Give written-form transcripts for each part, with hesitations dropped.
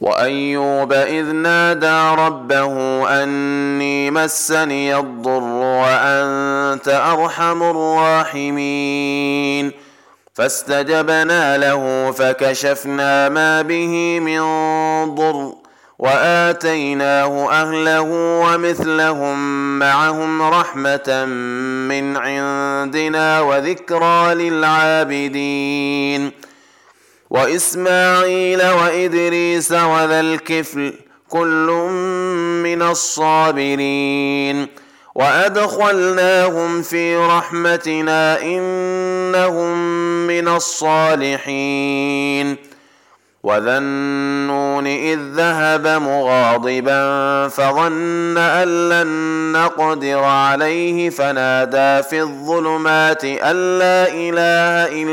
وأيوب إذ نادى ربه أني مسني الضر وأنت أرحم الراحمين فاستجبنا له فكشفنا ما به من ضر وآتيناه أهله ومثلهم معهم رحمة من عندنا وذكرى للعابدين وإسماعيل وإدريس وذا الكفل كل من الصابرين وأدخلناهم في رحمتنا إنهم من الصالحين وذا النون إذ ذهب مغاضبا فظن أن لن نقدر عليه فنادى في الظلمات أن لا إله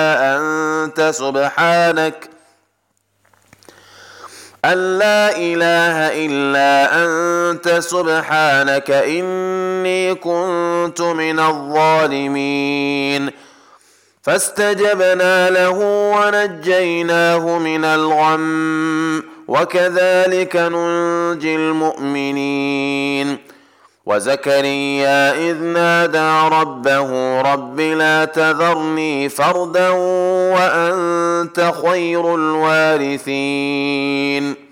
إلا أنت سبحانك إني كنت من الظالمين فاستجبنا له ونجيناه من الغم وكذلك ننجي المؤمنين وزكريا إذ نادى ربه رب لا تذرني فردا وأنت خير الوارثين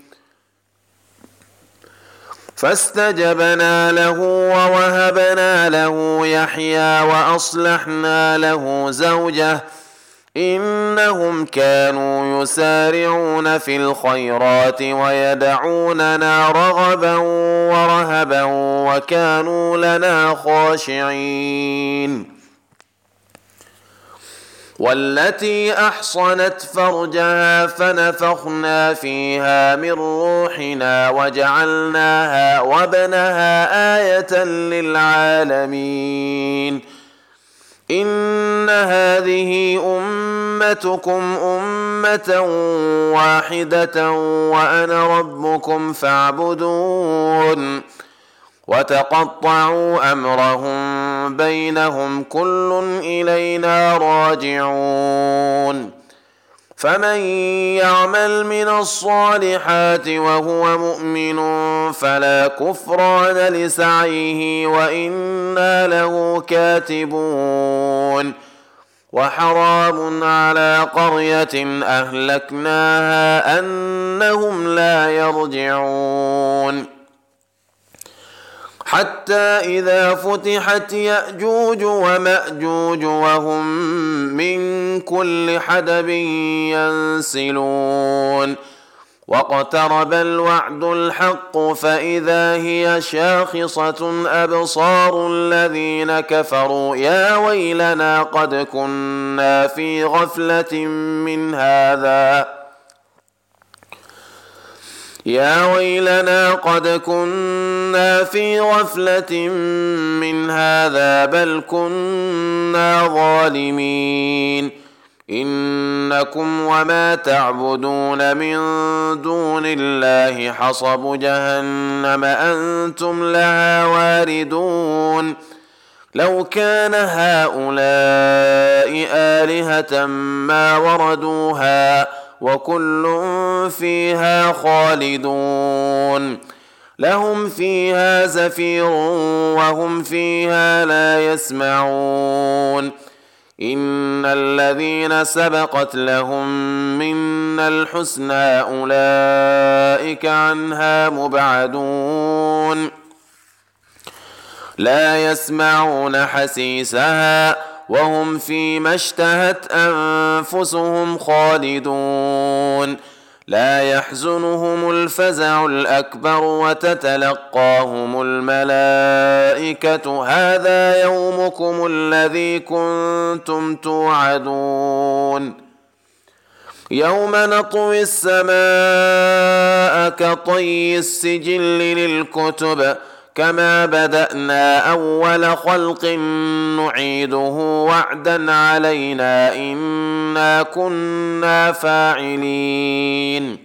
فاستجبنا له ووهبنا له يحيى وأصلحنا له زوجه إنهم كانوا يسارعون في الخيرات ويدعوننا رغبا ورهبا وكانوا لنا خاشعين والتي أحصنت فرجها فنفخنا فيها من روحنا وجعلناها وابنها آية للعالمين إن هذه أمتكم أمة واحدة وأنا ربكم فاعبدون وتقطعوا أمرهم بينهم كل إلينا راجعون فمن يعمل من الصالحات وهو مؤمن فلا كفران لسعيه وإنا له كاتبون وحرام على قرية أهلكناها أنهم لا يرجعون حتى إذا فتحت يأجوج ومأجوج وهم من كل حدب ينسلون واقترب الوعد الحق فإذا هي شاخصة أبصار الذين كفروا يا ويلنا قد كنا في غفلة من هذا بل كنا ظالمين إنكم وما تعبدون من دون الله حصب جهنم أنتم لها واردون لو كان هؤلاء آلهة ما وردوها وكل فيها خالدون لهم فيها زفير وهم فيها لا يسمعون إن الذين سبقت لهم منا الحسنى أولئك عنها مبعدون لا يسمعون حسيسها وهم فيما اشتهت أنفسهم خالدون لا يحزنهم الفزع الأكبر وتتلقاهم الملائكة هذا يومكم الذي كنتم توعدون يوم نطوي السماء كطي السجل للكتب كما بدأنا أول خلق نعيده وعدا علينا إنا كنا فاعلين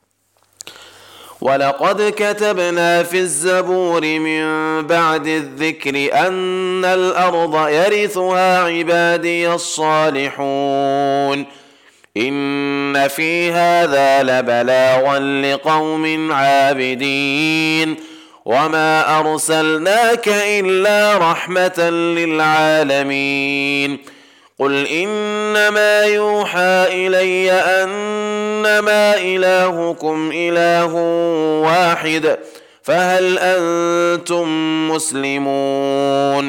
ولقد كتبنا في الزبور من بعد الذكر أن الأرض يرثها عبادي الصالحون إن في هذا لبلاغا لقوم عابدين وما أرسلناك إلا رحمة للعالمين قل إنما يوحى إلي أنما إلهكم إله واحد فهل أنتم مسلمون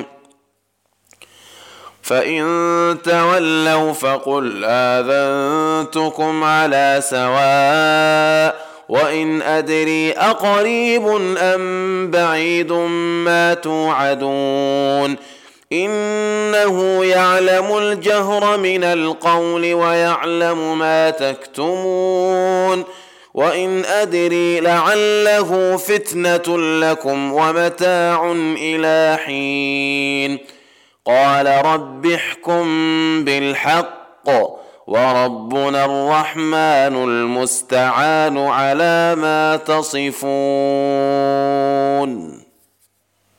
فإن تولوا فقل آذنتكم على سواء وإن أدري أقريب أم بعيد ما توعدون إنه يعلم الجهر من القول ويعلم ما تكتمون وإن أدري لعله فتنة لكم ومتاع إلى حين قال رب احكم بالحق وربنا الرحمن المستعان على ما تصفون